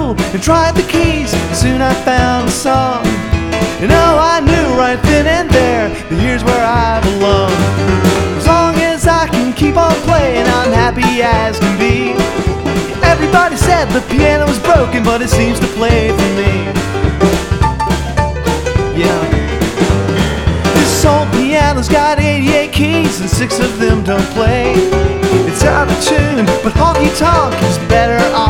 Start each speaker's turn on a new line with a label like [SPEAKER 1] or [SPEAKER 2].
[SPEAKER 1] school and tried the keys. Soon I found a song, and oh, I knew right then and there that here's where I belong. As long as I can keep on playing, I'm happy as can be. Everybody said the piano was broken, but it seems to play for me. Yeah. This old piano's got 88 keys and 6 of them don't play. It's out of tune, but honky tonk is better off.